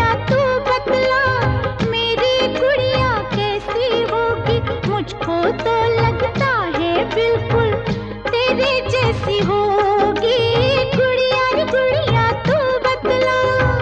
तू बतला, मेरी गुड़िया कैसी होगी? मुझको तो लगता है बिल्कुल तेरे जैसी होगी। गुड़िया रे गुड़िया तू बतला।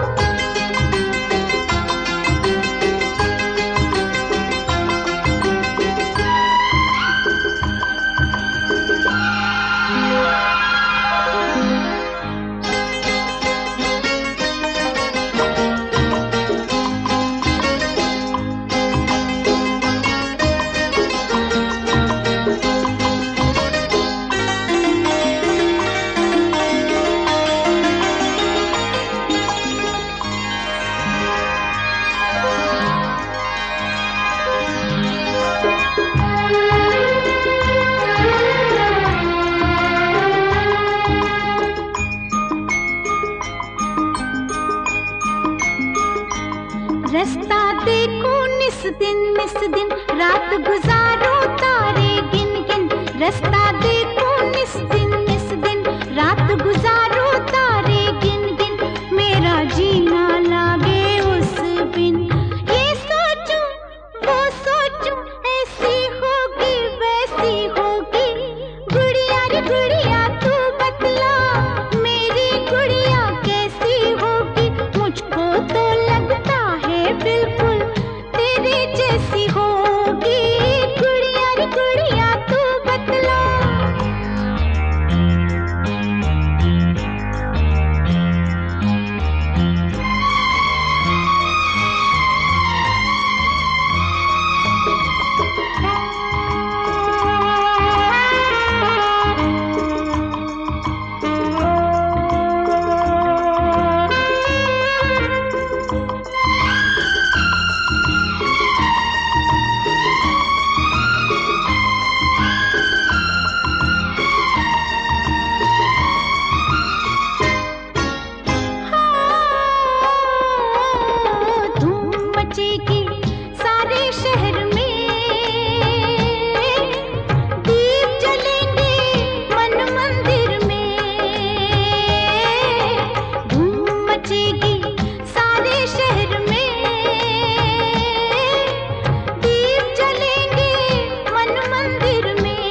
रास्ता देखो निस दिन रात गुजारो तारे गिन गिन। रास्ता देखो निस दिन रात गुजारो तारे गिन गिन। मेरा जीना लागे उस बिन। ये सोचूं वो सोचूं, ऐसी होगी वैसी होगी। गुड़िया रे गुड़िया तू बतला, मेरी गुड़िया कैसी होगी? मुझको तो लगता है बिल्कुल तेरे जैसी होगी। गुड़िया रे गुड़िया तू बतला। सारे शहर में दीप जलेंगे मन मंदिर में। धूम मचेगी सारे शहर में, दीप जलेंगे मन मंदिर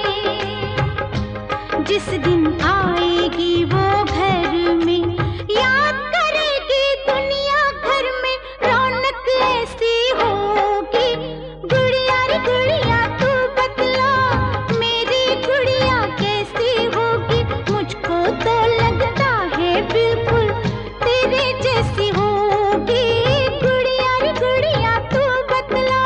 में। जिस दिन आएगी वो घर में, याद करेगी दुनिया घर में। रौनक ऐसी होगी। गुड़िया रे गुड़िया तू बतला, मेरी गुड़िया कैसी होगी? मुझको तो लगता है बिल्कुल तेरे जैसी होगी। गुड़िया रे गुड़िया तू बतला।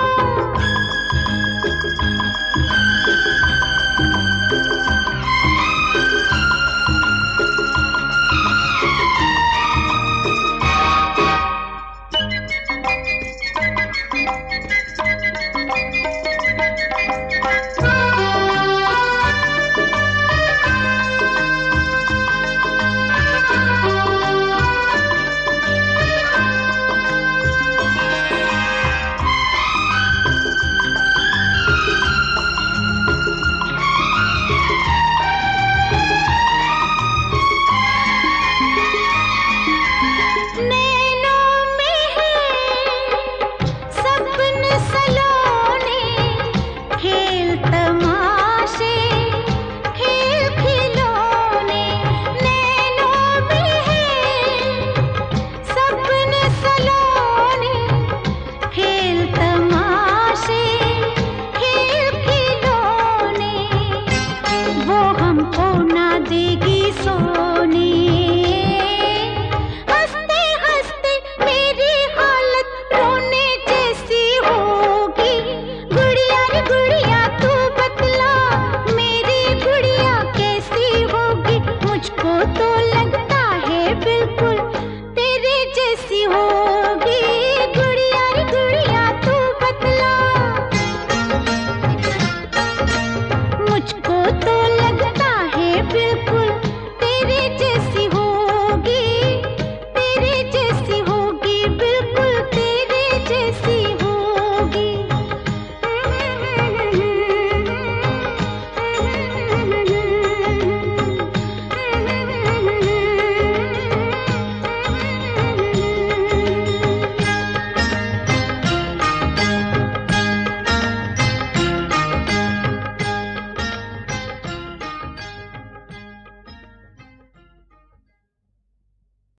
मुझको तो लगता है बिल्कुल तेरे जैसी हो।